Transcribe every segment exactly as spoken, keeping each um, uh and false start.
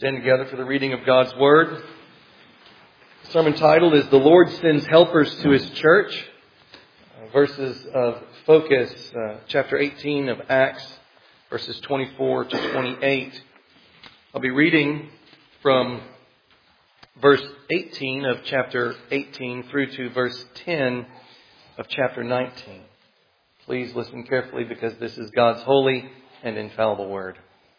Stand together for the reading of God's Word. The sermon title is The Lord Sends Helpers to His Church. Uh, verses of focus, uh, chapter eighteen of Acts, verses twenty-four to twenty-eight. I'll be reading from verse eighteen of chapter eighteen through to verse ten of chapter nineteen. Please listen carefully because this is God's holy and infallible Word.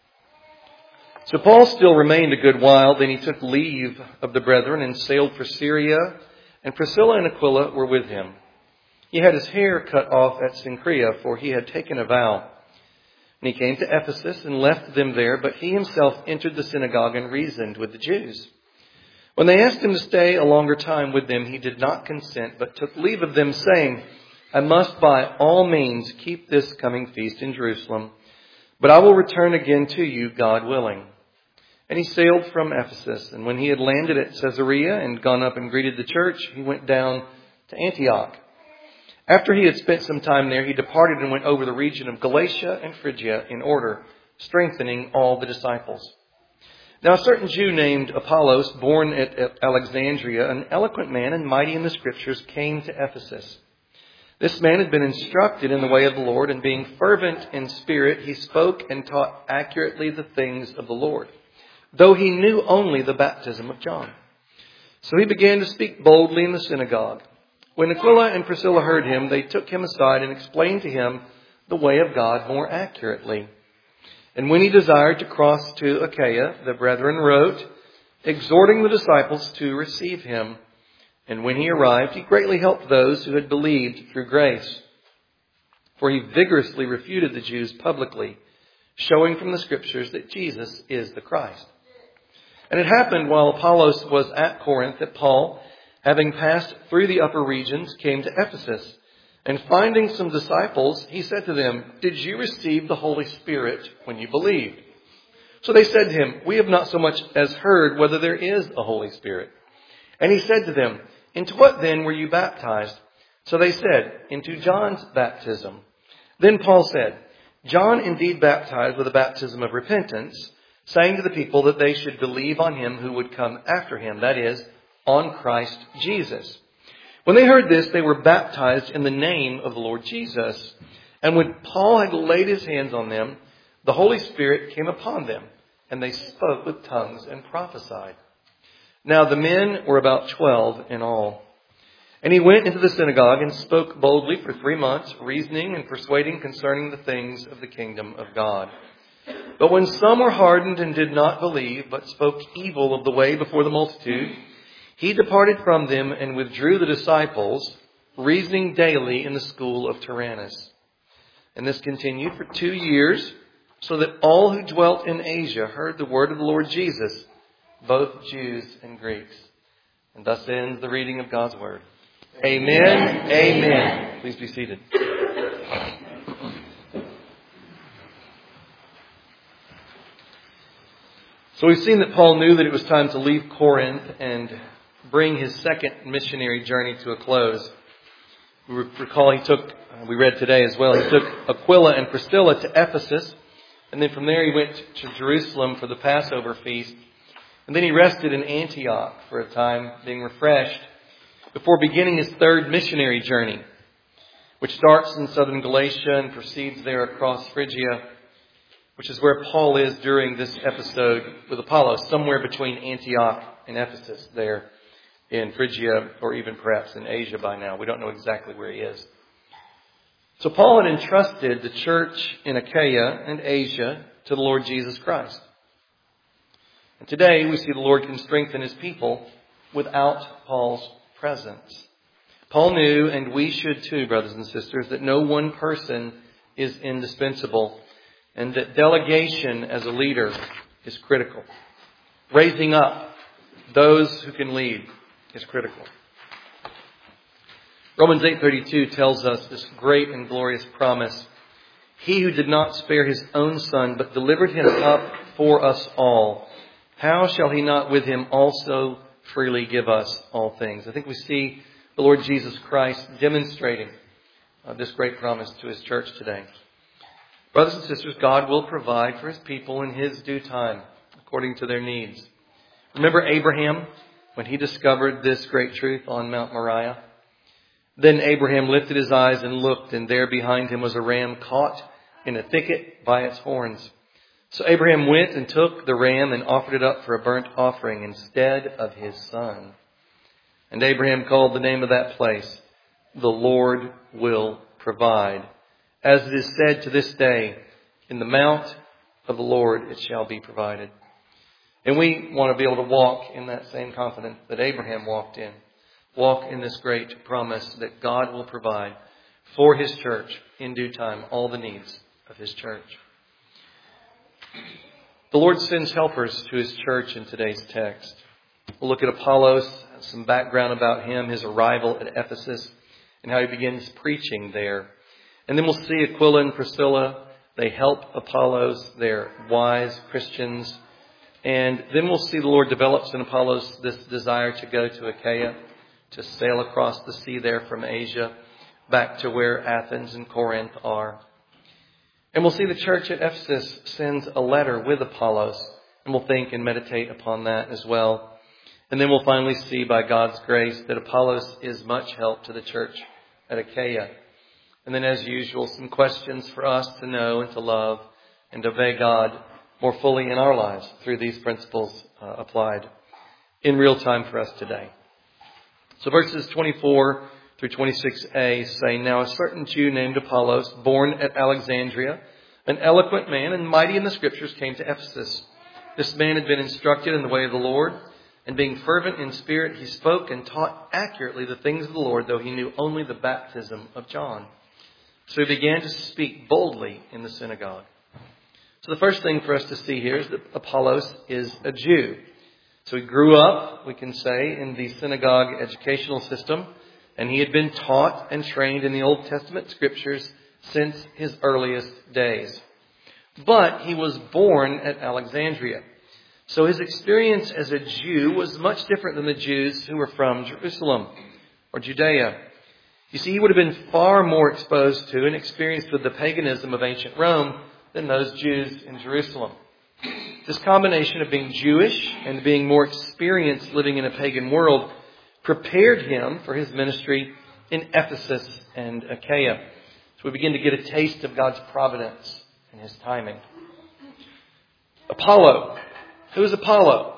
So Paul still remained a good while. Then he took leave of the brethren and sailed for Syria, and Priscilla and Aquila were with him. He had his hair cut off at Cenchrea, for he had taken a vow. And he came to Ephesus and left them there, but he himself entered the synagogue and reasoned with the Jews. When they asked him to stay a longer time with them, he did not consent, but took leave of them, saying, I must by all means keep this coming feast in Jerusalem, but I will return again to you, God willing. And he sailed from Ephesus, and when he had landed at Caesarea and gone up and greeted the church, he went down to Antioch. After he had spent some time there, he departed and went over the region of Galatia and Phrygia in order, strengthening all the disciples. Now a certain Jew named Apollos, born at Alexandria, an eloquent man and mighty in the Scriptures, came to Ephesus. This man had been instructed in the way of the Lord, and being fervent in spirit, he spoke and taught accurately the things of the Lord, though he knew only the baptism of John. So he began to speak boldly in the synagogue. When Aquila and Priscilla heard him, they took him aside and explained to him the way of God more accurately. And when he desired to cross to Achaia, the brethren wrote, exhorting the disciples to receive him. And when he arrived, he greatly helped those who had believed through grace. For he vigorously refuted the Jews publicly, showing from the Scriptures that Jesus is the Christ. And it happened while Apollos was at Corinth that Paul, having passed through the upper regions, came to Ephesus. And finding some disciples, he said to them, Did you receive the Holy Spirit when you believed? So they said to him, We have not so much as heard whether there is a Holy Spirit. And he said to them, Into what then were you baptized? So they said, Into John's baptism. Then Paul said, John indeed baptized with a baptism of repentance, saying to the people that they should believe on him who would come after him, that is, on Christ Jesus. When they heard this, they were baptized in the name of the Lord Jesus. And when Paul had laid his hands on them, the Holy Spirit came upon them, and they spoke with tongues and prophesied. Now the men were about twelve in all. And he went into the synagogue and spoke boldly for three months, reasoning and persuading concerning the things of the kingdom of God. But when some were hardened and did not believe, but spoke evil of the way before the multitude, he departed from them and withdrew the disciples, reasoning daily in the school of Tyrannus. And this continued for two years, so that all who dwelt in Asia heard the word of the Lord Jesus, both Jews and Greeks. And thus ends the reading of God's Word. Amen. Amen. Amen. Please be seated. So we've seen that Paul knew that it was time to leave Corinth and bring his second missionary journey to a close. We recall he took, we read today as well, he took Aquila and Priscilla to Ephesus, and then from there he went to Jerusalem for the Passover feast, and then he rested in Antioch for a time, being refreshed, before beginning his third missionary journey, which starts in southern Galatia and proceeds there across Phrygia, which is where Paul is during this episode with Apollos, somewhere between Antioch and Ephesus there in Phrygia, or even perhaps in Asia by now. We don't know exactly where he is. So Paul had entrusted the church in Achaia and Asia to the Lord Jesus Christ. And today we see the Lord can strengthen his people without Paul's presence. Paul knew, and we should too, brothers and sisters, that no one person is indispensable, and that delegation as a leader is critical. Raising up those who can lead is critical. Romans eight thirty-two tells us this great and glorious promise. He who did not spare his own son, but delivered him up for us all, how shall he not with him also freely give us all things? I think we see the Lord Jesus Christ demonstrating uh, this great promise to his church today. Brothers and sisters, God will provide for his people in his due time. according to their needs. Remember Abraham when he discovered this great truth on Mount Moriah? Then Abraham lifted his eyes and looked, and there behind him was a ram caught in a thicket by its horns. So Abraham went and took the ram and offered it up for a burnt offering instead of his son. And Abraham called the name of that place, "The Lord will provide." As it is said to this day, "In the mount of the Lord it shall be provided." And we want to be able to walk in that same confidence that Abraham walked in. Walk in this great promise that God will provide for His church in due time all the needs of His church. The Lord sends helpers to His church in today's text. We'll look at Apollos, some background about him, his arrival at Ephesus, and how he begins preaching there. And then we'll see Aquila and Priscilla. They help Apollos. They're wise Christians. And then we'll see the Lord develops in Apollos this desire to go to Achaia, to sail across the sea there from Asia back to where Athens and Corinth are. And we'll see the church at Ephesus sends a letter with Apollos, and we'll think and meditate upon that as well. And then we'll finally see by God's grace that Apollos is much help to the church at Achaia. And then as usual, some questions for us to know and to love and to obey God more fully in our lives through these principles uh, applied in real time for us today. So verses twenty-four through twenty-six a say, "Now a certain Jew named Apollos, born at Alexandria, an eloquent man and mighty in the Scriptures, came to Ephesus. This man had been instructed in the way of the Lord, and being fervent in spirit, he spoke and taught accurately the things of the Lord, though he knew only the baptism of John. So he began to speak boldly in the synagogue." So the first thing for us to see here is that Apollos is a Jew. So he grew up, we can say, in the synagogue educational system, and he had been taught and trained in the Old Testament Scriptures since his earliest days. But he was born at Alexandria. So his experience as a Jew was much different than the Jews who were from Jerusalem or Judea. You see, he would have been far more exposed to and experienced with the paganism of ancient Rome than those Jews in Jerusalem. This combination of being Jewish and being more experienced living in a pagan world prepared him for his ministry in Ephesus and Achaia. So we begin to get a taste of God's providence and His timing. Apollo. Who is Apollo?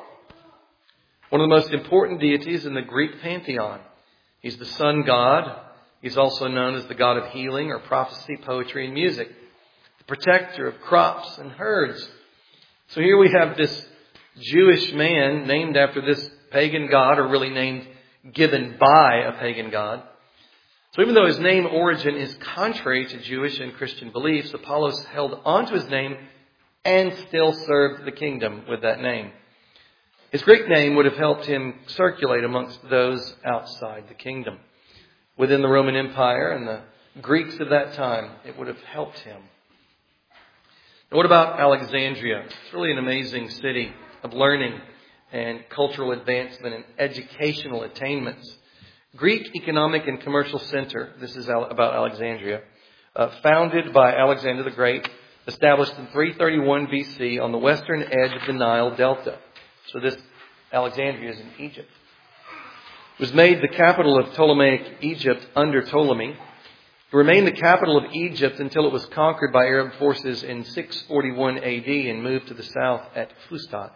One of the most important deities in the Greek pantheon. He's the sun god. He's also known as the god of healing or prophecy, poetry, and music. The protector of crops and herds. So here we have this Jewish man named after this pagan god, or really named, given by a pagan god. So even though his name origin is contrary to Jewish and Christian beliefs, Apollos held on to his name and still served the kingdom with that name. His Greek name would have helped him circulate amongst those outside the kingdom. Within the Roman Empire and the Greeks of that time, it would have helped him. Now, what about Alexandria? It's really an amazing city of learning and cultural advancement and educational attainments. Greek economic and commercial center, this is about Alexandria, uh, founded by Alexander the Great, established in three thirty-one B C on the western edge of the Nile Delta. So this Alexandria is in Egypt. It was made the capital of Ptolemaic Egypt under Ptolemy. It remained the capital of Egypt until it was conquered by Arab forces in six forty-one A D and moved to the south at Fustat.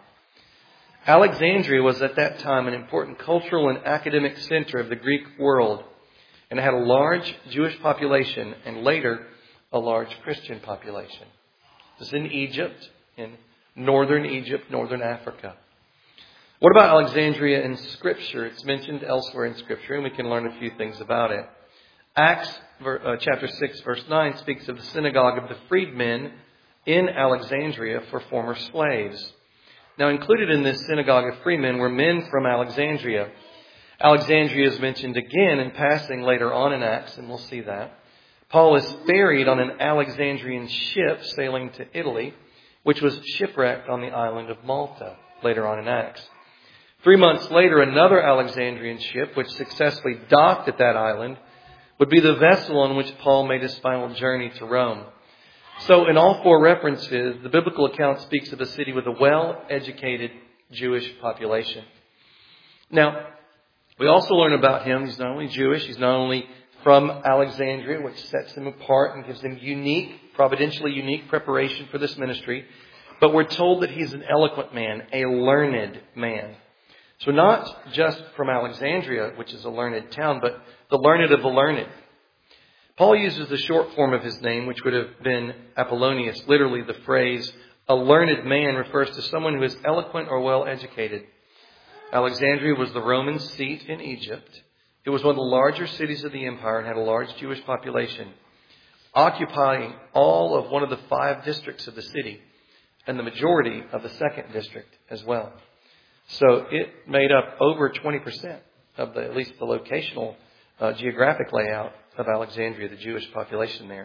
Alexandria was at that time an important cultural and academic center of the Greek world, and it had a large Jewish population and later a large Christian population. This is in Egypt, in northern Egypt, northern Africa. What about Alexandria in Scripture? It's mentioned elsewhere in Scripture, and we can learn a few things about it. Acts uh, chapter six, verse nine speaks of the synagogue of the freedmen in Alexandria for former slaves. Now, included in this synagogue of freedmen were men from Alexandria. Alexandria is mentioned again in passing later on in Acts, and we'll see that. Paul is ferried on an Alexandrian ship sailing to Italy, which was shipwrecked on the island of Malta later on in Acts. Three months later, another Alexandrian ship, which successfully docked at that island, would be the vessel on which Paul made his final journey to Rome. So in all four references, the biblical account speaks of a city with a well-educated Jewish population. Now, we also learn about him. He's not only Jewish, he's not only from Alexandria, which sets him apart and gives him unique, providentially unique preparation for this ministry. But we're told that he's an eloquent man, a learned man. So not just from Alexandria, which is a learned town, but the learned of the learned. Paul uses the short form of his name, which would have been Apollonius. Literally, the phrase, a learned man, refers to someone who is eloquent or well educated. Alexandria was the Roman seat in Egypt. It was one of the larger cities of the empire and had a large Jewish population, occupying all of one of the five districts of the city and the majority of the second district as well. So it made up over twenty percent of the, at least the locational uh, geographic layout of Alexandria, the Jewish population there.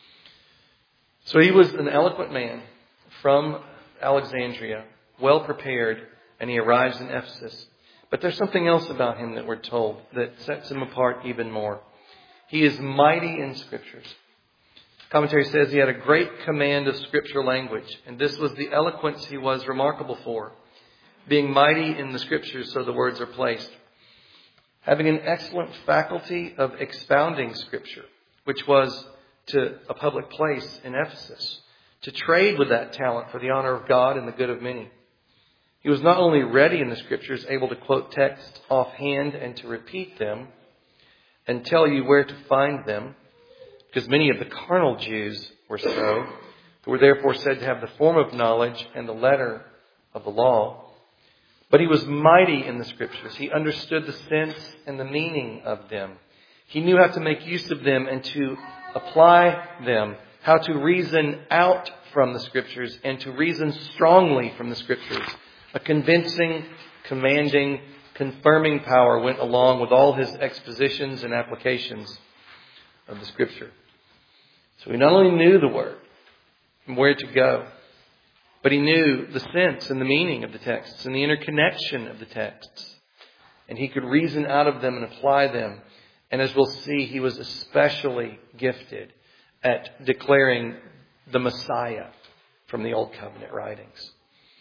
So he was an eloquent man from Alexandria, well prepared, and he arrives in Ephesus. But there's something else about him that we're told that sets him apart even more. He is mighty in Scriptures. Commentary says he had a great command of Scripture language, and this was the eloquence he was remarkable for, being mighty in the Scriptures so the words are placed. Having an excellent faculty of expounding Scripture, which was to a public place in Ephesus, to trade with that talent for the honor of God and the good of many. He was not only ready in the Scriptures, able to quote texts offhand and to repeat them and tell you where to find them, because many of the carnal Jews were so, who were therefore said to have the form of knowledge and the letter of the law. But he was mighty in the Scriptures. He understood the sense and the meaning of them. He knew how to make use of them and to apply them, how to reason out from the Scriptures and to reason strongly from the Scriptures. A convincing, commanding, confirming power went along with all his expositions and applications of the Scripture. So he not only knew the Word and where to go, but he knew the sense and the meaning of the texts and the interconnection of the texts. And he could reason out of them and apply them. And as we'll see, he was especially gifted at declaring the Messiah from the Old Covenant writings.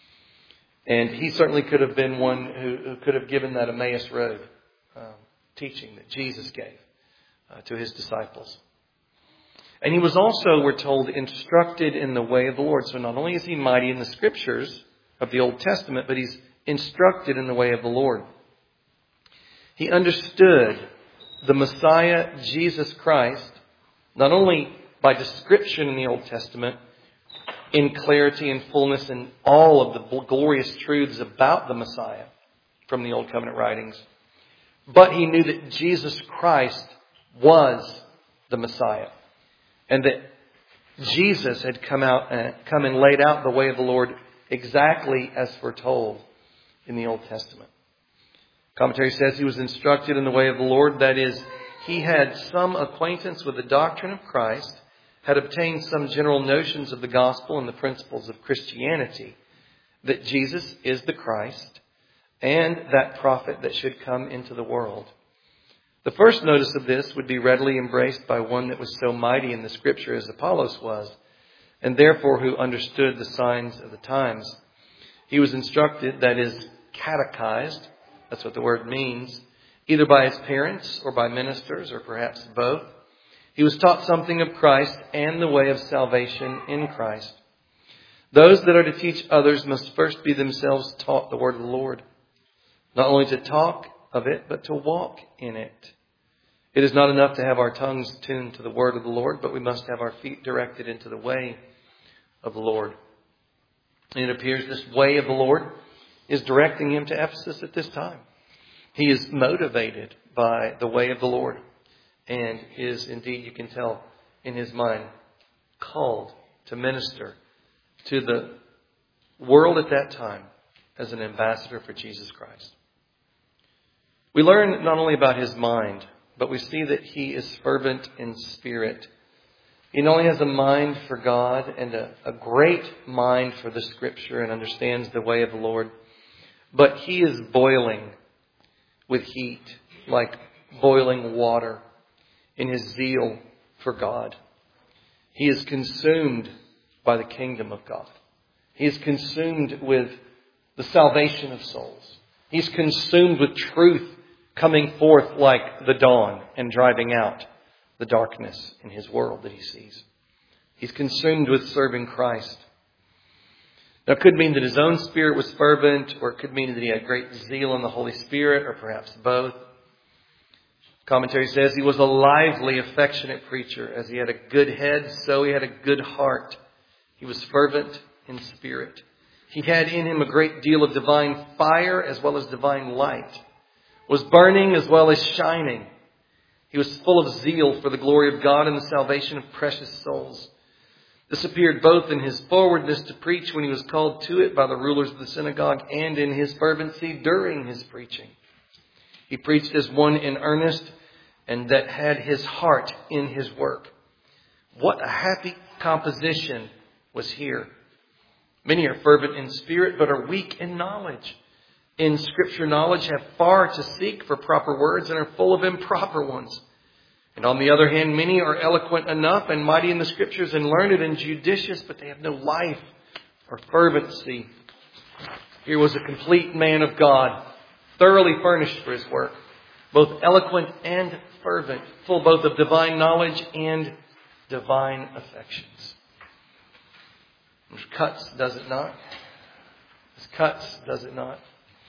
And he certainly could have been one who, who could have given that Emmaus Road um, teaching that Jesus gave uh, to his disciples. And he was also, we're told, instructed in the way of the Lord. So not only is he mighty in the Scriptures of the Old Testament, but he's instructed in the way of the Lord. He understood the Messiah, Jesus Christ, not only by description in the Old Testament, in clarity and fullness and all of the glorious truths about the Messiah from the Old Covenant writings, but he knew that Jesus Christ was the Messiah. And that Jesus had come out and come and laid out the way of the Lord exactly as foretold in the Old Testament. Commentary says he was instructed in the way of the Lord. That is, he had some acquaintance with the doctrine of Christ, had obtained some general notions of the gospel and the principles of Christianity, that Jesus is the Christ and that prophet that should come into the world. The first notice of this would be readily embraced by one that was so mighty in the Scripture as Apollos was, and therefore who understood the signs of the times. He was instructed, that is, catechized, that's what the word means, either by his parents or by ministers or perhaps both. He was taught something of Christ and the way of salvation in Christ. Those that are to teach others must first be themselves taught the word of the Lord, not only to talk of it, but to walk in it. It is not enough to have our tongues tuned to the word of the Lord, but we must have our feet directed into the way of the Lord. And it appears this way of the Lord is directing him to Ephesus at this time. He is motivated by the way of the Lord and is indeed, you can tell in his mind, called to minister to the world at that time as an ambassador for Jesus Christ. We learn not only about his mind, but we see that he is fervent in spirit. He not only has a mind for God and a, a great mind for the Scripture and understands the way of the Lord, but he is boiling with heat, like boiling water, in his zeal for God. He is consumed by the kingdom of God. He is consumed with the salvation of souls. He's consumed with truth coming forth like the dawn and driving out the darkness in his world that he sees. He's consumed with serving Christ. Now, it could mean that his own spirit was fervent, or it could mean that he had great zeal in the Holy Spirit, or perhaps both. Commentary says he was a lively, affectionate preacher. As he had a good head, so he had a good heart. He was fervent in spirit. He had in him a great deal of divine fire as well as divine light. Was burning as well as shining. He was full of zeal for the glory of God and the salvation of precious souls. This appeared both in his forwardness to preach when he was called to it by the rulers of the synagogue, and in his fervency during his preaching. He preached as one in earnest, and that had his heart in his work. What a happy composition was here. Many are fervent in spirit, but are weak in knowledge. In Scripture knowledge have far to seek for proper words and are full of improper ones. And on the other hand, many are eloquent enough and mighty in the Scriptures and learned and judicious, but they have no life or fervency. Here was a complete man of God, thoroughly furnished for his work, both eloquent and fervent, full both of divine knowledge and divine affections. It cuts, does it not? It cuts, does it not?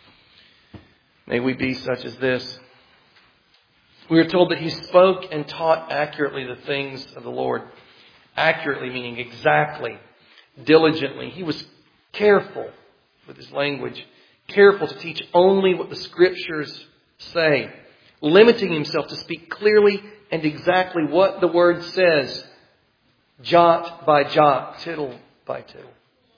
May we be such as this. We are told that he spoke and taught accurately the things of the Lord. Accurately meaning exactly, diligently. He was careful with his language. Careful to teach only what the Scriptures say. Limiting himself to speak clearly and exactly what the Word says. Jot by jot, tittle by tittle.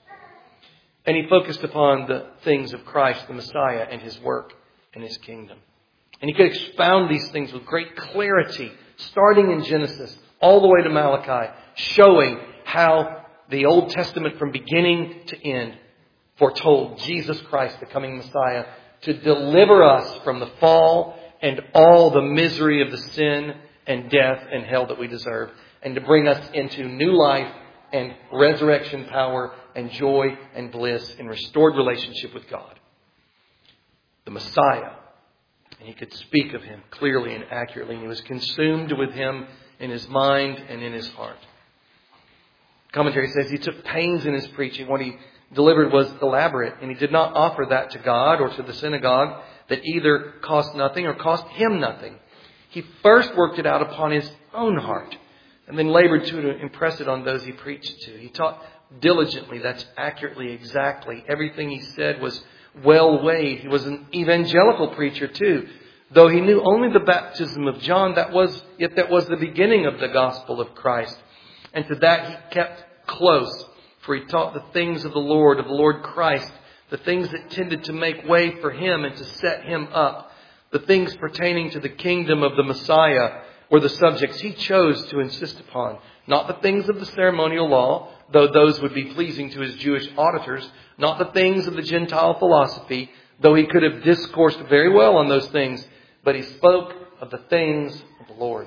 And he focused upon the things of Christ, the Messiah, and his work and his kingdom. And he could expound these things with great clarity, starting in Genesis all the way to Malachi, showing how the Old Testament from beginning to end foretold Jesus Christ, the coming Messiah, to deliver us from the fall and all the misery of the sin and death and hell that we deserve, and to bring us into new life and resurrection power and joy and bliss and restored relationship with God. The Messiah. And he could speak of him clearly and accurately. And he was consumed with him in his mind and in his heart. Commentary says he took pains in his preaching. What he delivered was elaborate. And he did not offer that to God or to the synagogue that either cost nothing or cost him nothing. He first worked it out upon his own heart and then labored to impress it on those he preached to. He taught diligently. That's accurately, exactly. Everything he said was well weighed. He was an evangelical preacher too. Though he knew only the baptism of John, that was, yet that was the beginning of the gospel of Christ. And to that he kept close, for he taught the things of the Lord, of the Lord Christ, the things that tended to make way for him and to set him up. The things pertaining to the kingdom of the Messiah were the subjects he chose to insist upon. Not the things of the ceremonial law, though those would be pleasing to his Jewish auditors. Not the things of the Gentile philosophy, though he could have discoursed very well on those things. But he spoke of the things of the Lord.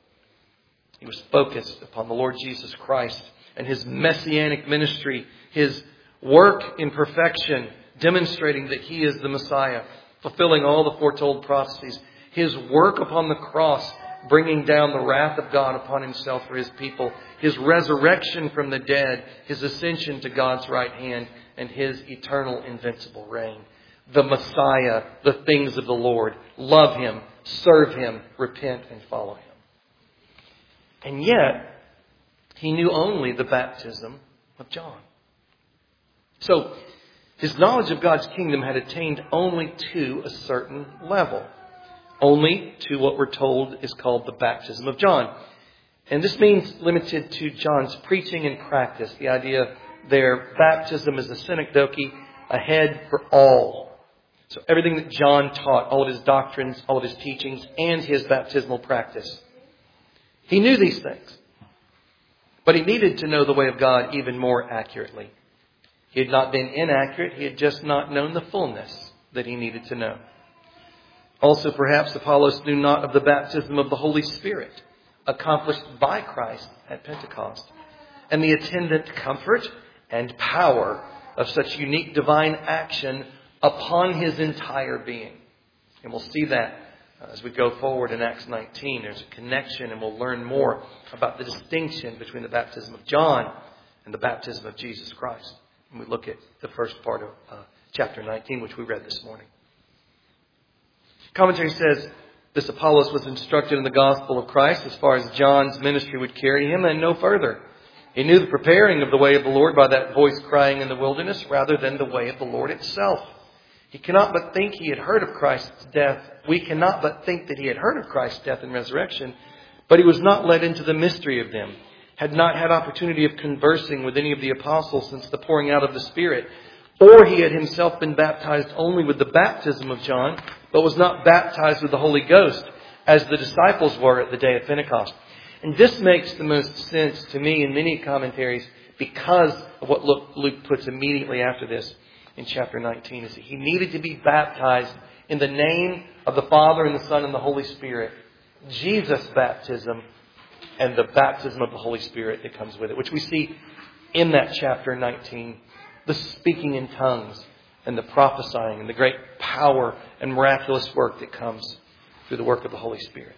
He was focused upon the Lord Jesus Christ and his messianic ministry, his work in perfection, demonstrating that he is the Messiah, fulfilling all the foretold prophecies. His work upon the cross, bringing down the wrath of God upon himself for his people. His resurrection from the dead, his ascension to God's right hand, and his eternal invincible reign. The Messiah, the things of the Lord. Love him, serve him, repent and follow him. And yet, he knew only the baptism of John. So, his knowledge of God's kingdom had attained only to a certain level. Only to what we're told is called the baptism of John. And this means limited to John's preaching and practice. The idea there, baptism is a synecdoche, a head for all. So everything that John taught, all of his doctrines, all of his teachings, and his baptismal practice. He knew these things. But he needed to know the way of God even more accurately. He had not been inaccurate. He had just not known the fullness that he needed to know. Also, perhaps Apollos knew not of the baptism of the Holy Spirit accomplished by Christ at Pentecost. and the attendant comfort and power of such unique divine action upon his entire being. And we'll see that as we go forward in Acts nineteen. There's a connection, and we'll learn more about the distinction between the baptism of John and the baptism of Jesus Christ when we look at the first part of uh, chapter nineteen, which we read this morning. Commentary says, this Apollos was instructed in the gospel of Christ as far as John's ministry would carry him, and no further. He knew the preparing of the way of the Lord by that voice crying in the wilderness rather than the way of the Lord itself. He cannot but think he had heard of Christ's death. We cannot but think that he had heard of Christ's death and resurrection, but he was not led into the mystery of them, had not had opportunity of conversing with any of the apostles since the pouring out of the Spirit, or he had himself been baptized only with the baptism of John, but was not baptized with the Holy Ghost, as the disciples were at the day of Pentecost. And this makes the most sense to me in many commentaries because of what Luke puts immediately after this in chapter nineteen, is that he needed to be baptized in the name of the Father and the Son and the Holy Spirit. Jesus' baptism and the baptism of the Holy Spirit that comes with it, which we see in that chapter nineteen. The speaking in tongues and the prophesying and the great power and miraculous work that comes through the work of the Holy Spirit.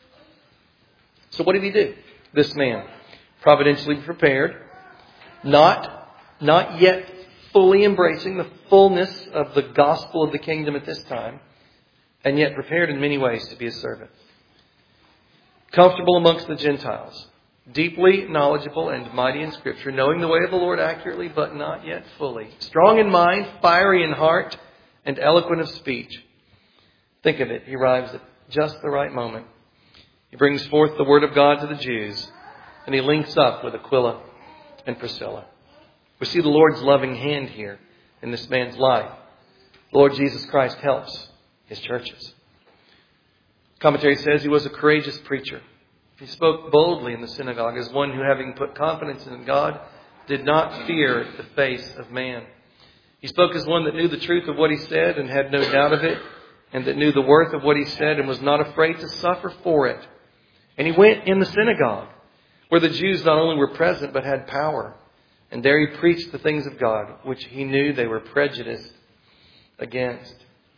So what did he do? This man, providentially prepared, not, not yet fully embracing the fullness of the gospel of the kingdom at this time, and yet prepared in many ways to be a servant. Comfortable amongst the Gentiles, deeply knowledgeable and mighty in Scripture, knowing the way of the Lord accurately, but not yet fully. Strong in mind, fiery in heart, and eloquent of speech. Think of it. He arrives at just the right moment. He brings forth the word of God to the Jews, and he links up with Aquila and Priscilla. We see the Lord's loving hand here in this man's life. The Lord Jesus Christ helps his churches. Commentary says he was a courageous preacher. He spoke boldly in the synagogue as one who, having put confidence in God, did not fear the face of man. He spoke as one that knew the truth of what he said and had no doubt of it, and that knew the worth of what he said and was not afraid to suffer for it. And he went in the synagogue, where the Jews not only were present but had power. And there he preached the things of God, which he knew they were prejudiced against.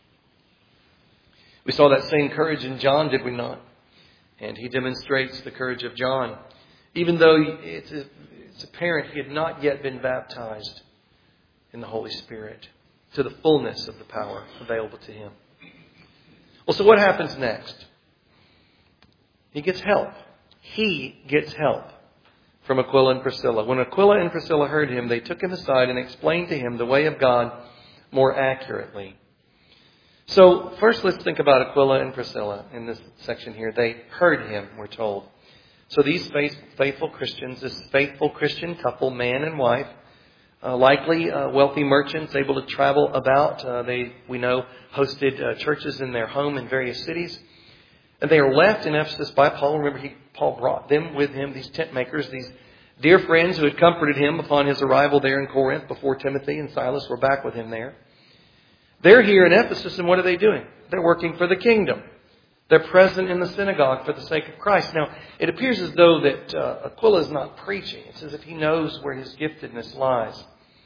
We saw that same courage in John, did we not? And he demonstrates the courage of John, even though it's, a, it's apparent he had not yet been baptized in the Holy Spirit to the fullness of the power available to him. Well, so what happens next? He gets help. He gets help from Aquila and Priscilla. When Aquila and Priscilla heard him, they took him aside and explained to him the way of God more accurately. So first let's think about Aquila and Priscilla in this section here. They heard him, we're told. So these faith, faithful Christians, this faithful Christian couple, man and wife, uh, likely uh, wealthy merchants able to travel about. Uh, they, we know, hosted uh, churches in their home in various cities. And they are left in Ephesus by Paul. Remember, he, Paul brought them with him, these tent makers, these dear friends who had comforted him upon his arrival there in Corinth before Timothy and Silas were back with him there. They're here in Ephesus, and what are they doing? They're working for the kingdom. They're present in the synagogue for the sake of Christ. Now, it appears as though that uh, Aquila is not preaching. It's as if he knows where his giftedness lies.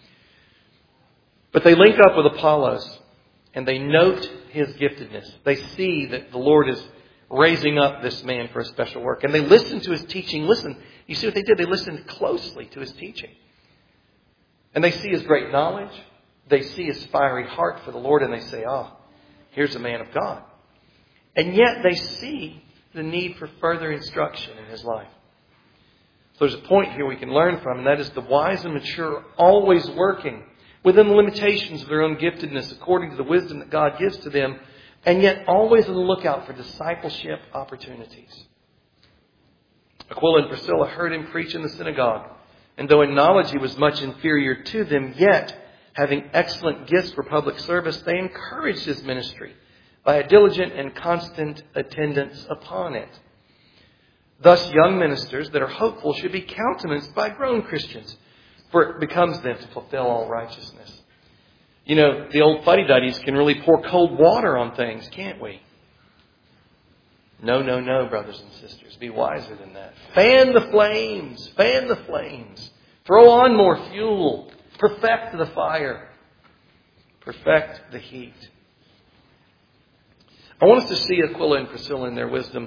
But they link up with Apollos, and they note his giftedness. They see that the Lord is raising up this man for a special work. And they listen to his teaching. Listen, you see what they did? They listened closely to his teaching. And they see his great knowledge. They see his fiery heart for the Lord, and they say, oh, here's a man of God. And yet they see the need for further instruction in his life. So there's a point here we can learn from, and that is the wise and mature are always working within the limitations of their own giftedness according to the wisdom that God gives to them, and yet always on the lookout for discipleship opportunities. Aquila and Priscilla heard him preach in the synagogue, and though in knowledge he was much inferior to them, yet having excellent gifts for public service, they encouraged his ministry by a diligent and constant attendance upon it. Thus, young ministers that are hopeful should be countenanced by grown Christians, for it becomes them to fulfill all righteousness. You know, the old fuddy-duddies can really pour cold water on things, can't we? No, no, no, brothers and sisters. Be wiser than that. Fan the flames. Fan the flames Throw on more fuel. Perfect the fire. Perfect the heat. I want us to see Aquila and Priscilla in their wisdom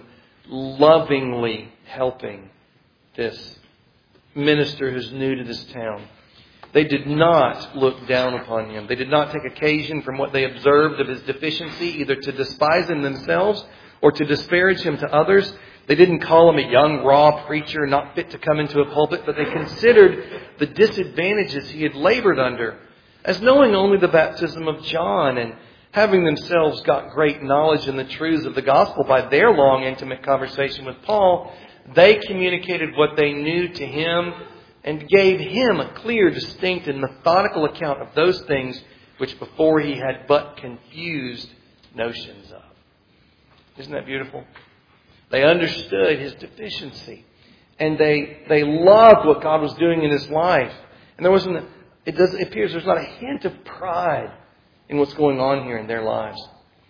lovingly helping this minister who's new to this town. They did not look down upon him. They did not take occasion from what they observed of his deficiency, either to despise him themselves or to disparage him to others. They didn't call him a young, raw preacher, not fit to come into a pulpit, but they considered the disadvantages he had labored under as knowing only the baptism of John and having themselves got great knowledge in the truths of the gospel by their long, intimate conversation with Paul. They communicated what they knew to him and gave him a clear, distinct, and methodical account of those things which before he had but confused notions of. Isn't that beautiful? They understood his deficiency. And they they loved what God was doing in his life. And there wasn't, a, it, does, it appears there's not a hint of pride in what's going on here in their lives.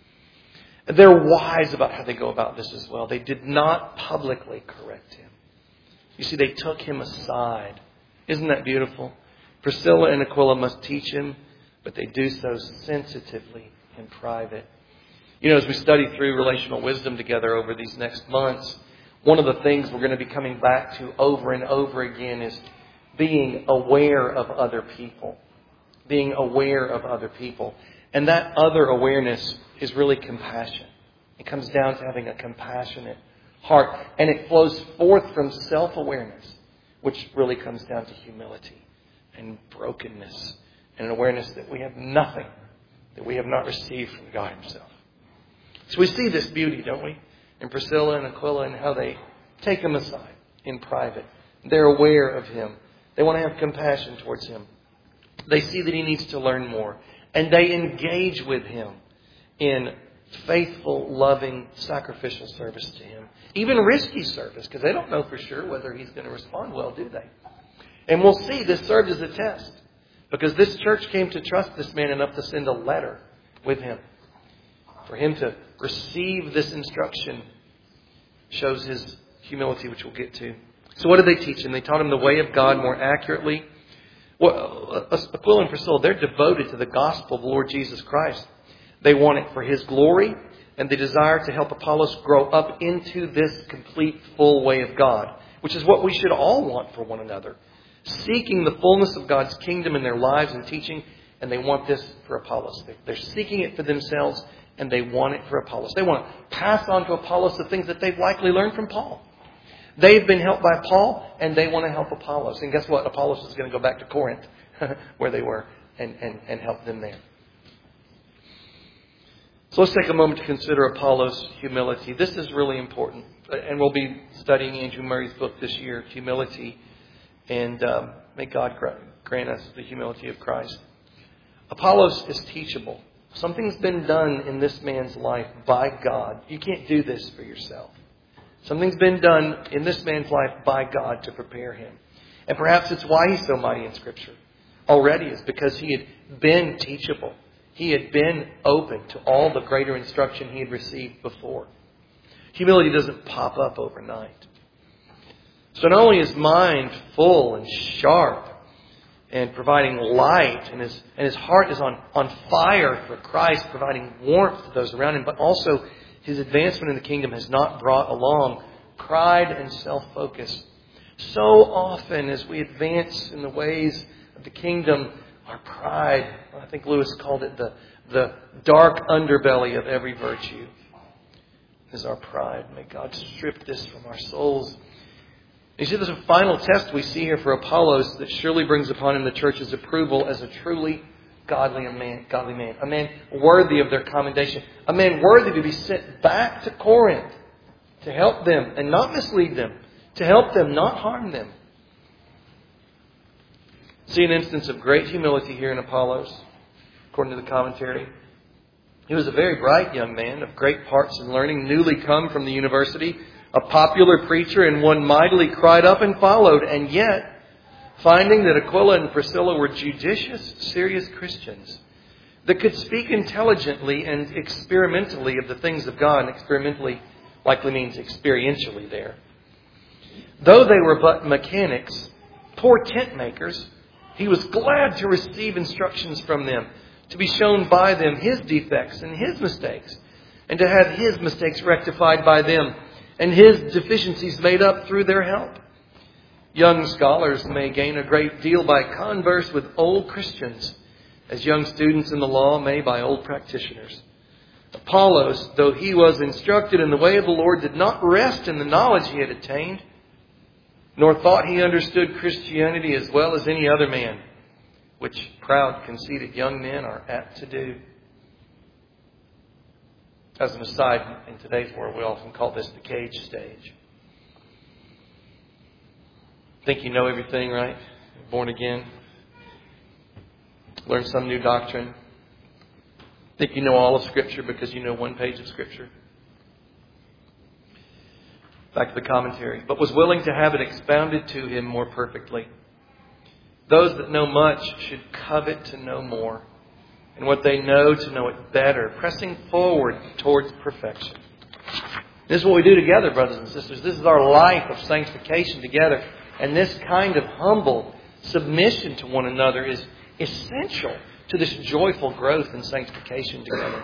They're wise about how they go about this as well. They did not publicly correct him. You see, they took him aside. Isn't that beautiful? Priscilla and Aquila must teach him, but they do so sensitively in private. You know, as we study through relational wisdom together over these next months, one of the things we're going to be coming back to over and over again is being aware of other people. Being aware of other people. And that other awareness is really compassion. It comes down to having a compassionate heart. And it flows forth from self-awareness, which really comes down to humility and brokenness and an awareness that we have nothing that we have not received from God himself. So we see this beauty, don't we? In Priscilla and Aquila and how they take him aside in private. They're aware of him. They want to have compassion towards him. They see that he needs to learn more. And they engage with him in faithful, loving, sacrificial service to him. Even risky service, because they don't know for sure whether he's going to respond well, do they? And we'll see this served as a test. Because this church came to trust this man enough to send a letter with him. For him to receive this instruction shows his humility, which we'll get to. So what did they teach him? They taught him the way of God more accurately. Well, Aquila and Priscilla, they're devoted to the gospel of the Lord Jesus Christ. They want it for his glory, and they desire to help Apollos grow up into this complete, full way of God, which is what we should all want for one another. Seeking the fullness of God's kingdom in their lives and teaching, and they want this for Apollos. They're seeking it for themselves, and they want it for Apollos. They want to pass on to Apollos the things that they've likely learned from Paul. They've been helped by Paul, and they want to help Apollos. And guess what? Apollos is going to go back to Corinth, where they were, and, and, and help them there. So let's take a moment to consider Apollos' humility. This is really important. And we'll be studying Andrew Murray's book this year, Humility. And um, may God grant us the humility of Christ. Apollos is teachable. Something's been done in this man's life by God. You can't do this for yourself. Something's been done in this man's life by God to prepare him. And perhaps it's why he's so mighty in Scripture. Already is because he had been teachable. He had been open to all the greater instruction he had received before. Humility doesn't pop up overnight. So not only is mind full and sharp and providing light, and his, and his heart is on, on fire for Christ, providing warmth to those around him, but also his advancement in the kingdom has not brought along pride and self-focus. So often as we advance in the ways of the kingdom, our pride, I think Lewis called it the, the dark underbelly of every virtue, is our pride. May God strip this from our souls. You see, there's a final test we see here for Apollos that surely brings upon him the church's approval as a truly godly man, godly man, a man worthy of their commendation, a man worthy to be sent back to Corinth to help them and not mislead them, to help them, not harm them. See an instance of great humility here in Apollos, according to the commentary. He was a very bright young man of great parts and learning, newly come from the university, a popular preacher, and one mightily cried up and followed. And yet, finding that Aquila and Priscilla were judicious, serious Christians that could speak intelligently and experimentally of the things of God, and experimentally likely means experientially there. Though they were but mechanics, poor tent makers, he was glad to receive instructions from them, to be shown by them his defects and his mistakes, and to have his mistakes rectified by them, and his deficiencies made up through their help. Young scholars may gain a great deal by converse with old Christians, as young students in the law may by old practitioners. Apollos, though he was instructed in the way of the Lord, did not rest in the knowledge he had attained, nor thought he understood Christianity as well as any other man, which proud, conceited young men are apt to do. As an aside, in today's world, we often call this the cage stage. Think you know everything, right? Born again. Learn some new doctrine. Think you know all of Scripture because you know one page of Scripture. Back to the commentary. But was willing to have it expounded to him more perfectly. Those that know much should covet to know more, and what they know to know it better, pressing forward towards perfection. This is what we do together, brothers and sisters. This is our life of sanctification together. And this kind of humble submission to one another is essential to this joyful growth in sanctification together.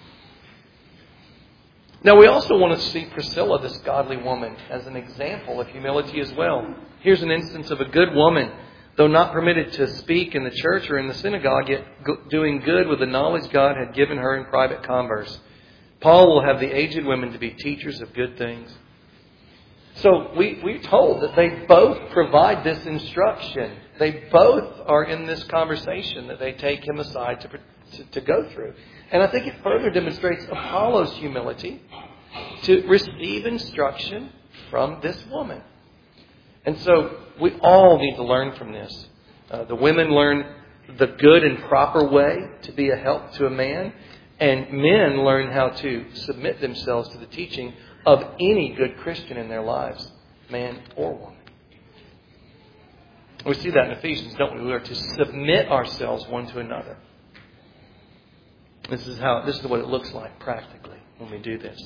Now, we also want to see Priscilla, this godly woman, as an example of humility as well. Here's an instance of a good woman, though not permitted to speak in the church or in the synagogue, yet doing good with the knowledge God had given her in private converse. Paul will have the aged women to be teachers of good things. So we, we're told that they both provide this instruction. They both are in this conversation that they take him aside to, to, to go through. And I think it further demonstrates Apollos' humility to receive instruction from this woman. And so we all need to learn from this. Uh, the women learn the good and proper way to be a help to a man. And men learn how to submit themselves to the teaching of any good Christian in their lives, man or woman. We see that in Ephesians, don't we? We are to submit ourselves one to another. This is how. This is what it looks like practically when we do this.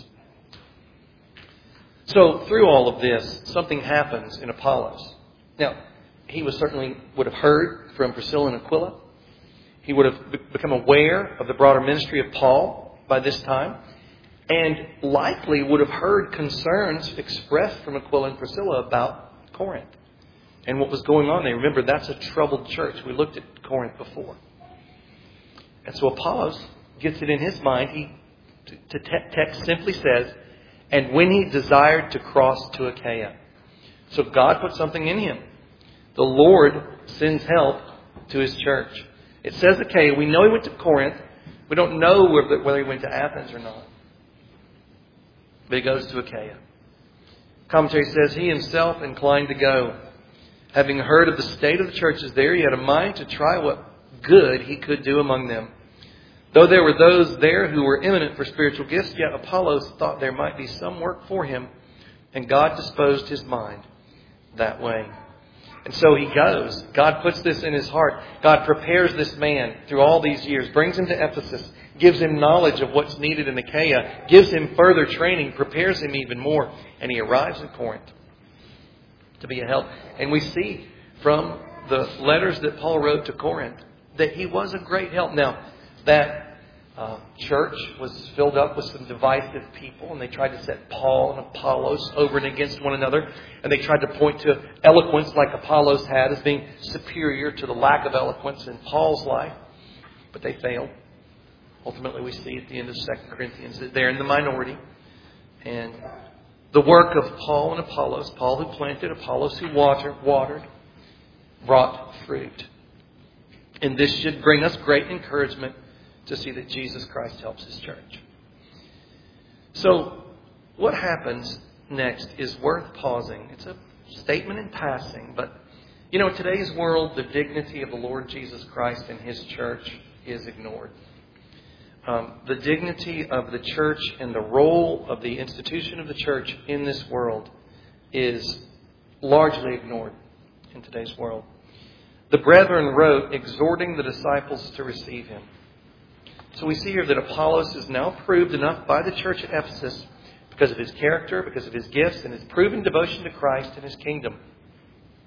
So through all of this, something happens in Apollos. Now, he was certainly would have heard from Priscilla and Aquila. He would have become aware of the broader ministry of Paul by this time, and likely would have heard concerns expressed from Aquila and Priscilla about Corinth and what was going on there. Remember, that's a troubled church. We looked at Corinth before. And so Apollos gets it in his mind. He, to text simply says, and when he desired to cross to Achaia. So God put something in him. The Lord sends help to his church. It says Achaia. We know he went to Corinth. We don't know whether he went to Athens or not. But he goes to Achaia. Commentary says he himself inclined to go. Having heard of the state of the churches there, he had a mind to try what good he could do among them. Though there were those there who were eminent for spiritual gifts, yet Apollos thought there might be some work for him, and God disposed his mind that way. And so he goes. God puts this in his heart. God prepares this man through all these years, brings him to Ephesus, gives him knowledge of what's needed in Achaia, gives him further training, prepares him even more, and he arrives in Corinth to be a help. And we see from the letters that Paul wrote to Corinth that he was a great help. Now, that uh, church was filled up with some divisive people, and they tried to set Paul and Apollos over and against one another, and they tried to point to eloquence like Apollos had as being superior to the lack of eloquence in Paul's life, but they failed. Ultimately, we see at the end of Second Corinthians that they're in the minority, and the work of Paul and Apollos, Paul who planted, Apollos who watered, watered, brought fruit. And this should bring us great encouragement to see that Jesus Christ helps his church. So, what happens next is worth pausing. It's a statement in passing, but you know, in today's world, the dignity of the Lord Jesus Christ and his church is ignored. Um, the dignity of the church and the role of the institution of the church in this world is largely ignored in today's world. The brethren wrote, exhorting the disciples to receive him. So we see here that Apollos is now proved enough by the church at Ephesus because of his character, because of his gifts, and his proven devotion to Christ and his kingdom.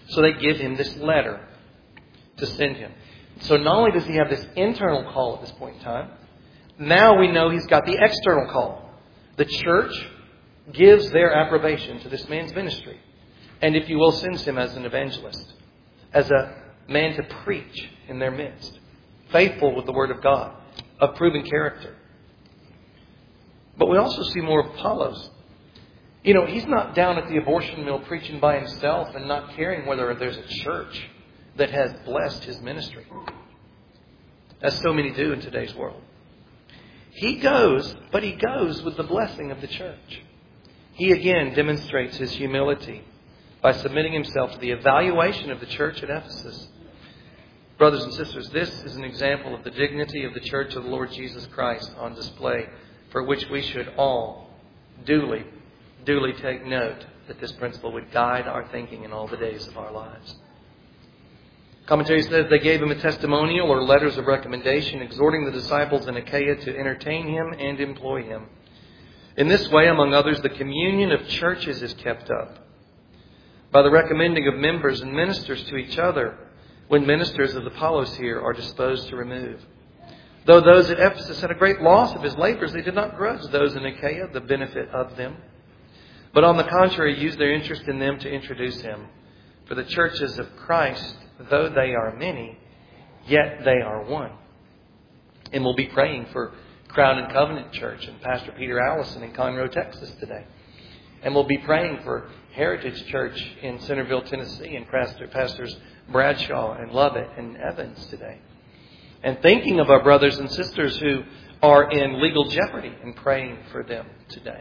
So they give him this letter to send him. So not only does he have this internal call at this point in time, now we know he's got the external call. The church gives their approbation to this man's ministry. And if you will, sends him as an evangelist, as a man to preach in their midst, faithful with the Word of God, of proven character. But we also see more of Apollos. You know, he's not down at the abortion mill preaching by himself and not caring whether there's a church that has blessed his ministry, as so many do in today's world. He goes, but he goes with the blessing of the church. He again demonstrates his humility by submitting himself to the evaluation of the church at Ephesus. Brothers and sisters, this is an example of the dignity of the church of the Lord Jesus Christ on display, for which we should all duly, duly take note that this principle would guide our thinking in all the days of our lives. Commentary says they gave him a testimonial or letters of recommendation, exhorting the disciples in Achaia to entertain him and employ him. In this way, among others, the communion of churches is kept up by the recommending of members and ministers to each other, when ministers of Apollos here are disposed to remove. Though those at Ephesus had a great loss of his labors, they did not grudge those in Achaia the benefit of them, but on the contrary used their interest in them to introduce him. For the churches of Christ, though they are many, yet they are one. And we'll be praying for Crown and Covenant Church and Pastor Peter Allison in Conroe, Texas today. And we'll be praying for Heritage Church in Centerville, Tennessee, and Pastor, Pastors Bradshaw and Lovett and Evans today. And thinking of our brothers and sisters who are in legal jeopardy and praying for them today.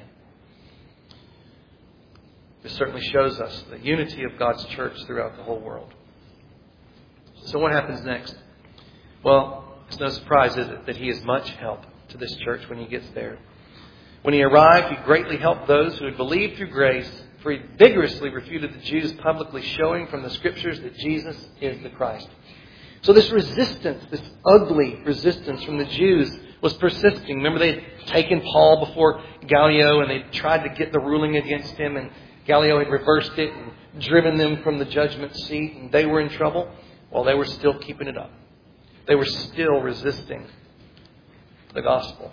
This certainly shows us the unity of God's church throughout the whole world. So what happens next? Well, it's no surprise, is it, that he is much help to this church when he gets there. When he arrived, he greatly helped those who had believed through grace, for he vigorously refuted the Jews, publicly showing from the Scriptures that Jesus is the Christ. So this resistance, this ugly resistance from the Jews was persisting. Remember, they had taken Paul before Gallio and they tried to get the ruling against him, and Gallio had reversed it and driven them from the judgment seat, and they were in trouble. Well, they were still keeping it up. They were still resisting the gospel.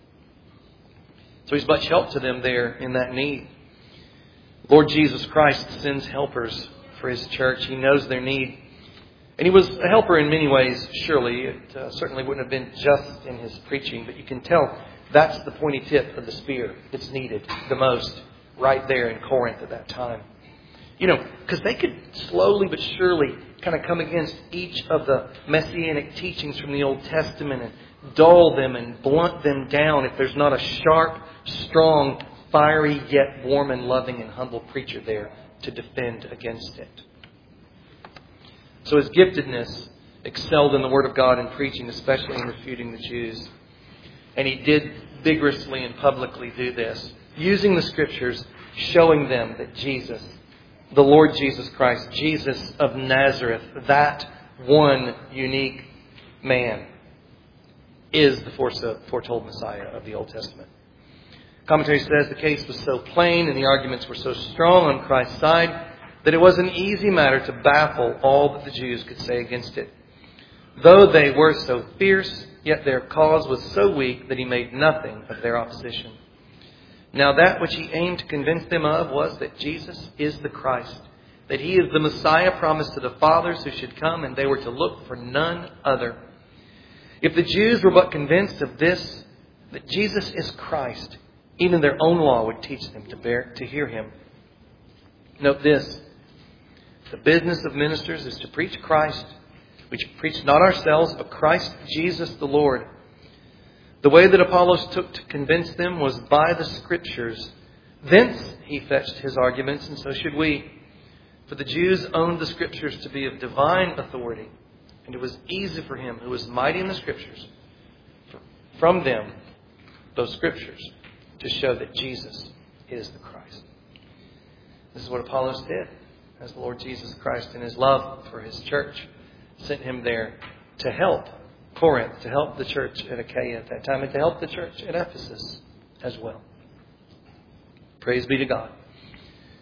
So he's much help to them there in that need. Lord Jesus Christ sends helpers for his church. He knows their need. And he was a helper in many ways, surely. It uh, certainly wouldn't have been just in his preaching, but you can tell that's the pointy tip of the spear that's needed the most right there in Corinth at that time. You know, because they could slowly but surely kind of come against each of the messianic teachings from the Old Testament and dull them and blunt them down if there's not a sharp, strong, fiery, yet warm and loving and humble preacher there to defend against it. So his giftedness excelled in the Word of God in preaching, especially in refuting the Jews. And he did vigorously and publicly do this, using the Scriptures, showing them that Jesus, the Lord Jesus Christ, Jesus of Nazareth, that one unique man, is the foretold Messiah of the Old Testament. Commentary says the case was so plain and the arguments were so strong on Christ's side that it was an easy matter to baffle all that the Jews could say against it. Though they were so fierce, yet their cause was so weak that he made nothing of their opposition. Now that which he aimed to convince them of was that Jesus is the Christ, that he is the Messiah promised to the fathers who should come, and they were to look for none other. If the Jews were but convinced of this, that Jesus is Christ, even their own law would teach them to bear to hear him. Note this. The business of ministers is to preach Christ. We preach not ourselves, but Christ Jesus the Lord. The way that Apollos took to convince them was by the Scriptures. Thence he fetched his arguments, and so should we. For the Jews owned the Scriptures to be of divine authority, and it was easy for him who was mighty in the Scriptures, from them, those Scriptures, to show that Jesus is the Christ. This is what Apollos did, as the Lord Jesus Christ in his love for his church sent him there to help Corinth, to help the church at Achaia at that time, and to help the church at Ephesus as well. Praise be to God.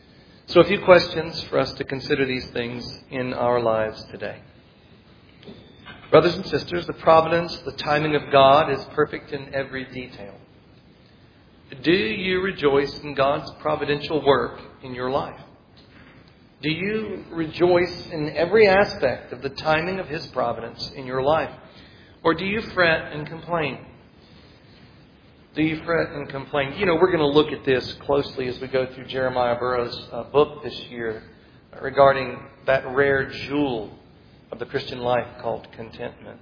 So a few questions for us to consider these things in our lives today. Brothers and sisters, the providence, the timing of God is perfect in every detail. Do you rejoice in God's providential work in your life? Do you rejoice in every aspect of the timing of His providence in your life? Or do you fret and complain? Do you fret and complain? You know, we're going to look at this closely as we go through Jeremiah Burroughs' uh, book this year regarding that rare jewel of the Christian life called contentment.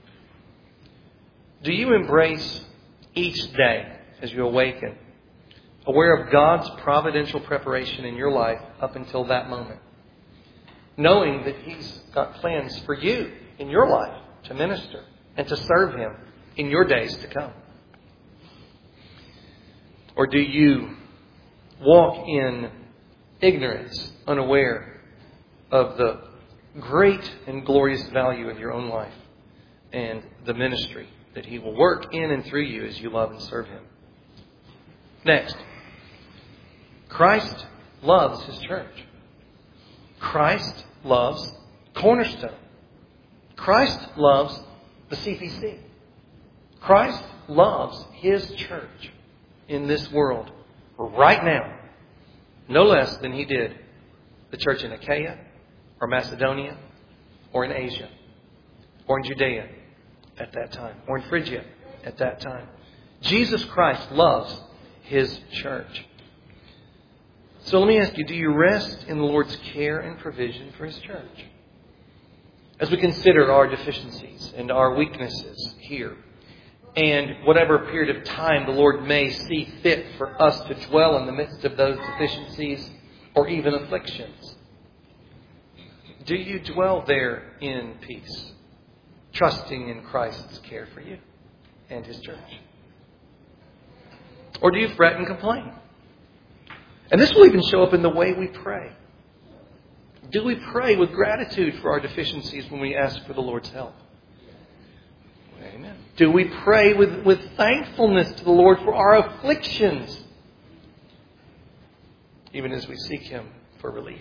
Do you embrace each day as you awaken, aware of God's providential preparation in your life up until that moment, knowing that He's got plans for you in your life to minister and to serve Him in your days to come? Or do you walk in ignorance, unaware of the great and glorious value of your own life and the ministry that He will work in and through you as you love and serve Him? Next, Christ loves His church. Christ loves Cornerstone. Christ loves the C P C. Christ loves His church in this world right now, no less than He did the church in Achaia or Macedonia or in Asia or in Judea at that time or in Phrygia at that time. Jesus Christ loves His church. So let me ask you, do you rest in the Lord's care and provision for His church? As we consider our deficiencies and our weaknesses here, and whatever period of time the Lord may see fit for us to dwell in the midst of those deficiencies or even afflictions, do you dwell there in peace, trusting in Christ's care for you and His church? Or do you fret and complain? And this will even show up in the way we pray. Do we pray with gratitude for our deficiencies when we ask for the Lord's help? Amen. Do we pray with, with thankfulness to the Lord for our afflictions, even as we seek Him for relief?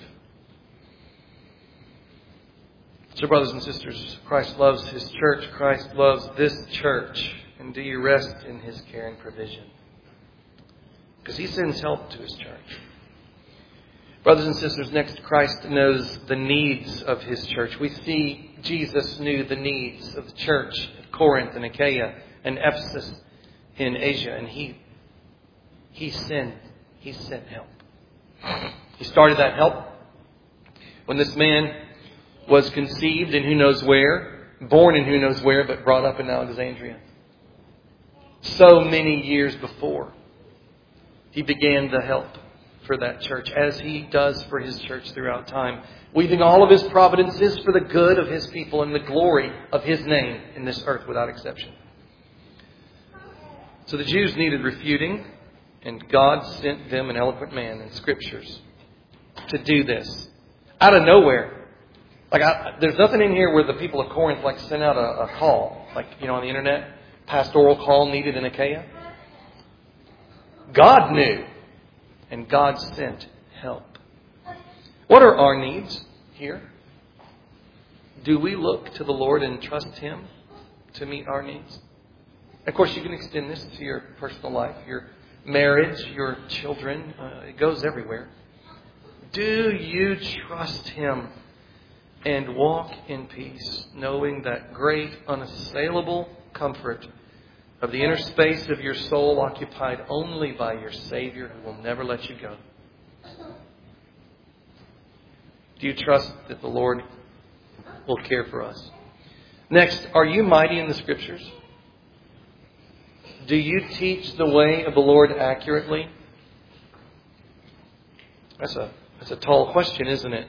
So, brothers and sisters, Christ loves His church. Christ loves this church. And do you rest in His care and provision? Because He sends help to His church. Brothers and sisters, next, Christ knows the needs of His church. We see Jesus knew the needs of the church at Corinth and Achaia and Ephesus in Asia. And He He sent, He sent help. He started that help when this man was conceived in who knows where, born in who knows where, but brought up in Alexandria. So many years before, He began the help for that church, as He does for His church throughout time, weaving all of His providences for the good of His people and the glory of His name in this earth without exception. So the Jews needed refuting, and God sent them an eloquent man in Scriptures to do this out of nowhere. Like I, there's nothing in here where the people of Corinth like sent out a, a call, like you know on the internet, pastoral call needed in Achaia. God knew. And God sent help. What are our needs here? Do we look to the Lord and trust Him to meet our needs? Of course, you can extend this to your personal life, your marriage, your children. Uh, it goes everywhere. Do you trust Him and walk in peace, knowing that great, unassailable comfort of the inner space of your soul occupied only by your Savior who will never let you go? Do you trust that the Lord will care for us? Next, are you mighty in the Scriptures? Do you teach the way of the Lord accurately? That's a, that's a tall question, isn't it?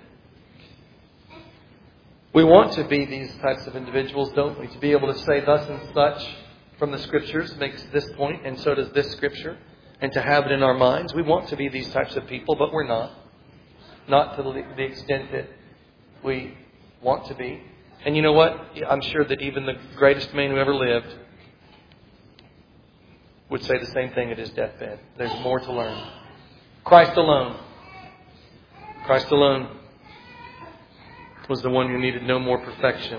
We want to be these types of individuals, don't we? To be able to say thus and such from the Scriptures makes this point, and so does this Scripture, and to have it in our minds. We want to be these types of people, but we're not. Not to the extent that we want to be. And you know what? I'm sure that even the greatest man who ever lived would say the same thing at his deathbed. There's more to learn. Christ alone. Christ alone was the one who needed no more perfection.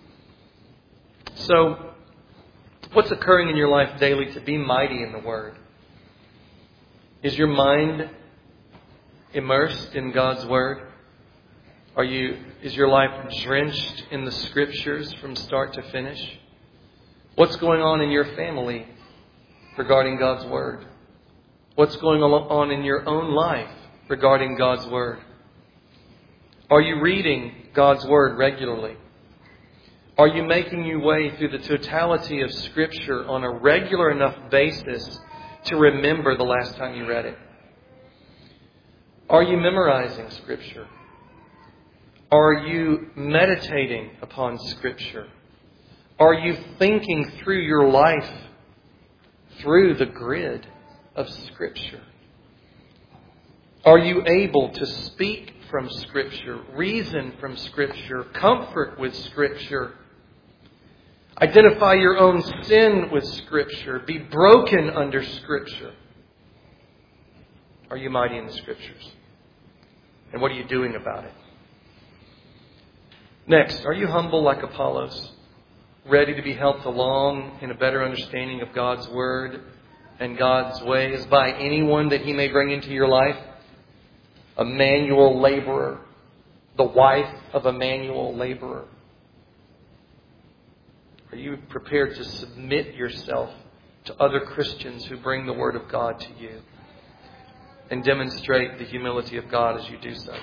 So, what's occurring in your life daily to be mighty in the Word? Is your mind immersed in God's Word? Are you, is your life drenched in the Scriptures from start to finish? What's going on in your family regarding God's Word? What's going on in your own life regarding God's Word? Are you reading God's Word regularly? Are you making your way through the totality of Scripture on a regular enough basis to remember the last time you read it? Are you memorizing Scripture? Are you meditating upon Scripture? Are you thinking through your life through the grid of Scripture? Are you able to speak from Scripture, reason from Scripture, comfort with Scripture, identify your own sin with Scripture, be broken under Scripture? Are you mighty in the Scriptures? And what are you doing about it? Next, are you humble like Apollos, ready to be helped along in a better understanding of God's Word and God's ways by anyone that He may bring into your life? A manual laborer, the wife of a manual laborer. Are you prepared to submit yourself to other Christians who bring the Word of God to you and demonstrate the humility of God as you do so?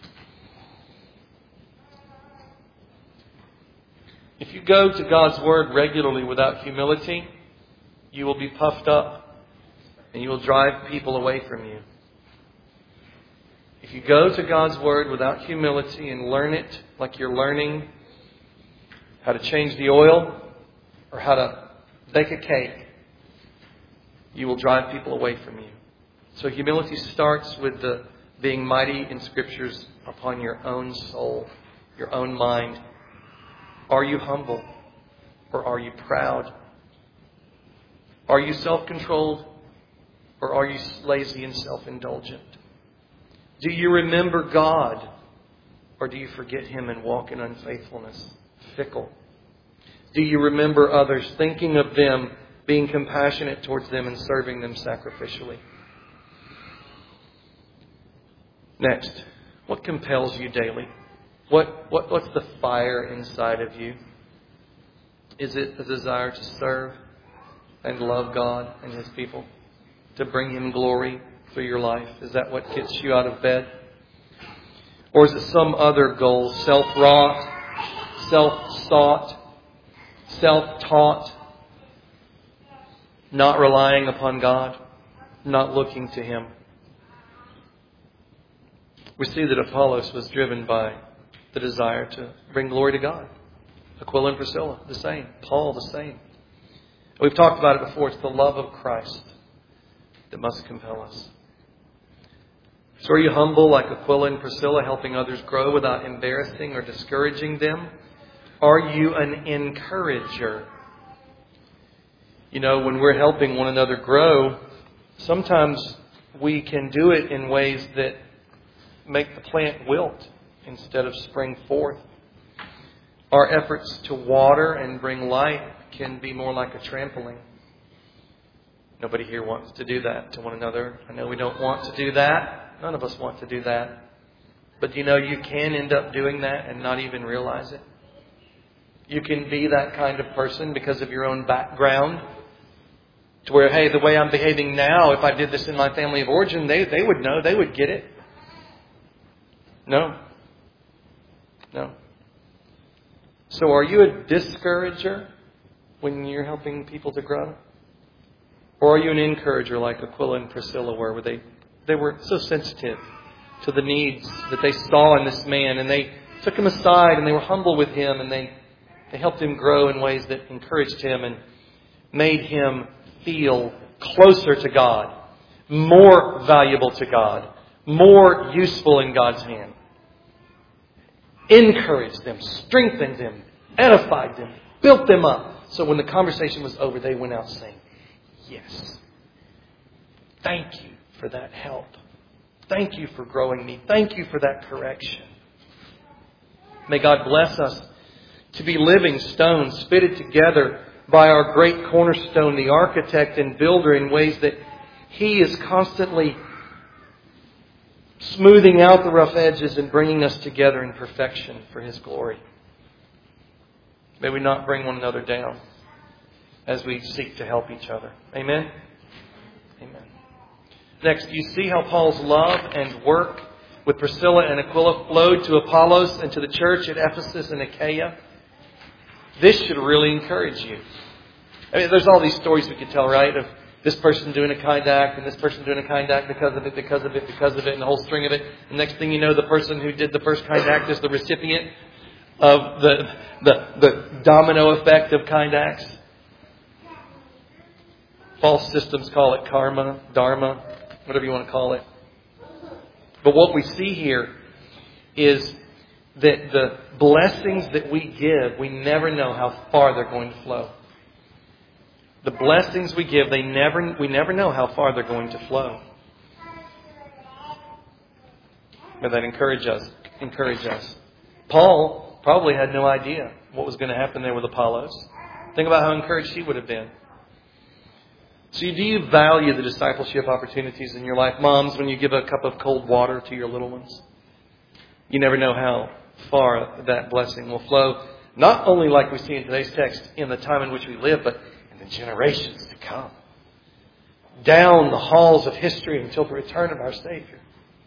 If you go to God's Word regularly without humility, you will be puffed up and you will drive people away from you. If you go to God's Word without humility and learn it like you're learning how to change the oil or how to bake a cake, you will drive people away from you. So humility starts with the being mighty in Scriptures upon your own soul, your own mind. Are you humble or are you proud? Are you self-controlled or are you lazy and self-indulgent? Do you remember God or do you forget Him and walk in unfaithfulness? Fickle. Do you remember others, thinking of them, being compassionate towards them and serving them sacrificially? Next, what compels you daily? What, what what's the fire inside of you? Is it a desire to serve and love God and His people? To bring Him glory through your life? Is that what gets you out of bed? Or is it some other goal? Self-wrought, self-sought, self-taught, not relying upon God, not looking to Him. We see that Apollos was driven by the desire to bring glory to God. Aquila and Priscilla, the same. Paul, the same. We've talked about it before. It's the love of Christ that must compel us. So are you humble like Aquila and Priscilla, helping others grow without embarrassing or discouraging them? Are you an encourager? You know, when we're helping one another grow, sometimes we can do it in ways that make the plant wilt instead of spring forth. Our efforts to water and bring light can be more like a trampoline. Nobody here wants to do that to one another. I know we don't want to do that. None of us want to do that. But you know, you can end up doing that and not even realize it. You can be that kind of person because of your own background. To where, hey, the way I'm behaving now, if I did this in my family of origin, they, they would know, they would get it. No. No. So are you a discourager when you're helping people to grow? Or are you an encourager like Aquila and Priscilla were, where they, they were so sensitive to the needs that they saw in this man, and they took him aside and they were humble with him, and they, they helped him grow in ways that encouraged him and made him feel closer to God, more valuable to God, more useful in God's hand. Encouraged them, strengthened them, edified them, built them up. So when the conversation was over, they went out saying, yes, thank you for that help. Thank you for growing me. Thank you for that correction. May God bless us to be living stones fitted together by our great cornerstone, the architect and builder, in ways that He is constantly smoothing out the rough edges and bringing us together in perfection for His glory. May we not bring one another down as we seek to help each other. Amen? Amen. Next, you see how Paul's love and work with Priscilla and Aquila flowed to Apollos and to the church at Ephesus and Achaia. This should really encourage you. I mean, there's all these stories we could tell, right? Of this person doing a kind act and this person doing a kind act because of it, because of it, because of it, and the whole string of it. The next thing you know, the person who did the first kind act is the recipient of the, the, the domino effect of kind acts. False systems call it karma, dharma, whatever you want to call it. But what we see here is that the blessings that we give, we never know how far they're going to flow. The blessings we give, they never we never know how far they're going to flow. May that encourage us. Encourage us. Paul probably had no idea what was going to happen there with Apollos. Think about how encouraged he would have been. So do you value the discipleship opportunities in your life? Moms, when you give a cup of cold water to your little ones, you never know how far that blessing will flow. Not only like we see in today's text, in the time in which we live, but in the generations to come. Down the halls of history until the return of our Savior.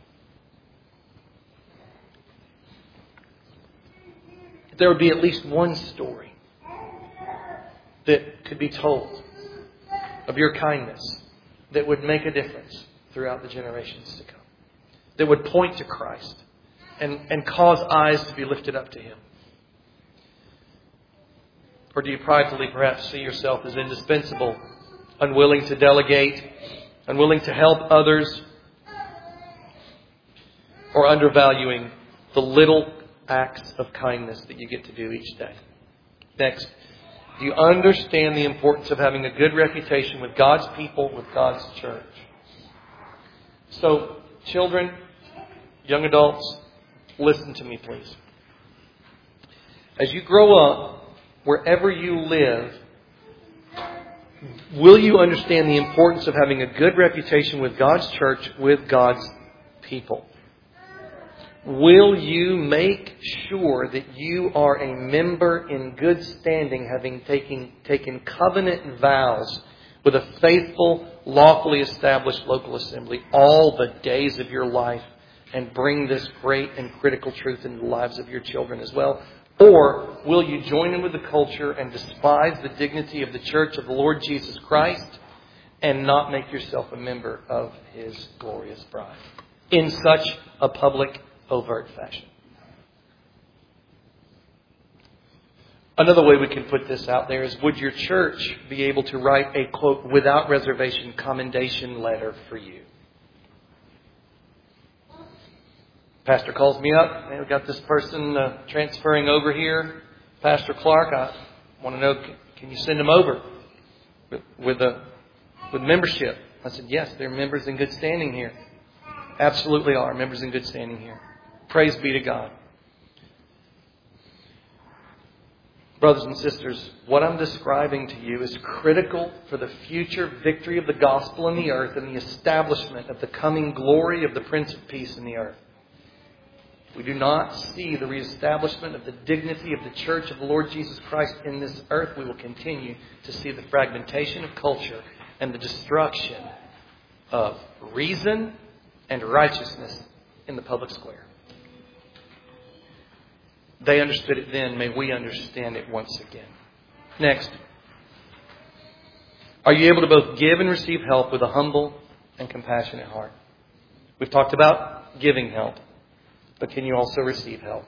There would be at least one story that could be told of your kindness that would make a difference throughout the generations to come. That would point to Christ and, and cause eyes to be lifted up to Him. Or do you pridefully perhaps see yourself as indispensable, unwilling to delegate, unwilling to help others, or undervaluing the little acts of kindness that you get to do each day? Next, do you understand the importance of having a good reputation with God's people, with God's church? So, children, young adults, listen to me, please. As you grow up, wherever you live, will you understand the importance of having a good reputation with God's church, with God's people? Will you make sure that you are a member in good standing, having taken, taken covenant vows with a faithful, lawfully established local assembly all the days of your life, and bring this great and critical truth into the lives of your children as well? Or will you join in with the culture and despise the dignity of the church of the Lord Jesus Christ and not make yourself a member of His glorious bride in such a public, overt fashion? Another way we can put this out there is, would your church be able to write a, quote, without reservation commendation letter for you? Pastor calls me up. Hey, we've got this person uh, transferring over here. Pastor Clark, I want to know, can, can you send them over with with, a, with membership? I said, yes, they're members in good standing here. Absolutely are members in good standing here. Praise be to God. Brothers and sisters, what I'm describing to you is critical for the future victory of the gospel in the earth and the establishment of the coming glory of the Prince of Peace in the earth. If we do not see the reestablishment of the dignity of the church of the Lord Jesus Christ in this earth, we will continue to see the fragmentation of culture and the destruction of reason and righteousness in the public square. They understood it then. May we understand it once again. Next. Are you able to both give and receive help with a humble and compassionate heart? We've talked about giving help, but can you also receive help?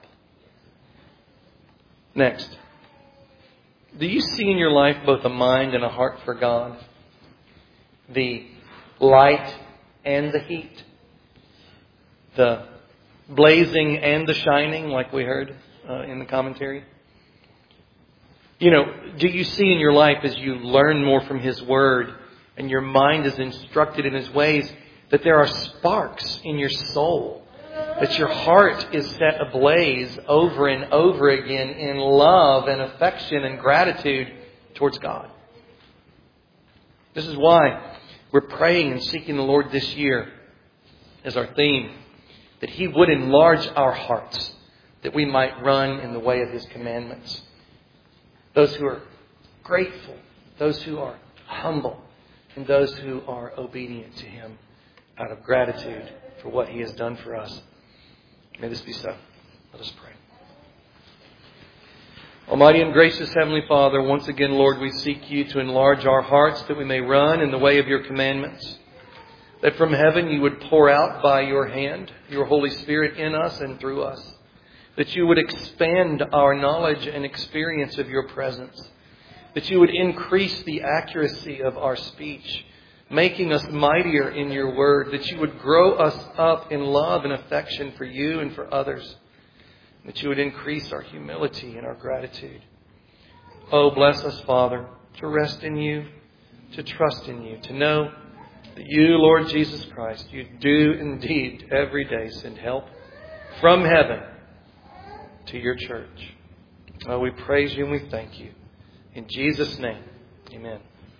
Next. Do you see in your life both a mind and a heart for God? The light and the heat? The blazing and the shining, like we heard uh, in the commentary? You know, do you see in your life, as you learn more from His Word and your mind is instructed in His ways, that there are sparks in your soul, that your heart is set ablaze over and over again in love and affection and gratitude towards God. This is why we're praying and seeking the Lord this year as our theme, that He would enlarge our hearts, that we might run in the way of His commandments. Those who are grateful, those who are humble, and those who are obedient to Him out of gratitude for what He has done for us. May this be so. Let us pray. Almighty and gracious Heavenly Father, once again, Lord, we seek You to enlarge our hearts that we may run in the way of Your commandments. That from heaven You would pour out by Your hand Your Holy Spirit in us and through us. That You would expand our knowledge and experience of Your presence. That You would increase the accuracy of our speech, making us mightier in Your word. That You would grow us up in love and affection for You and for others. That You would increase our humility and our gratitude. Oh, bless us, Father, to rest in You, to trust in You, to know that You, Lord Jesus Christ, You do indeed every day send help from heaven to Your church. Oh, we praise You and we thank You. In Jesus' name, amen.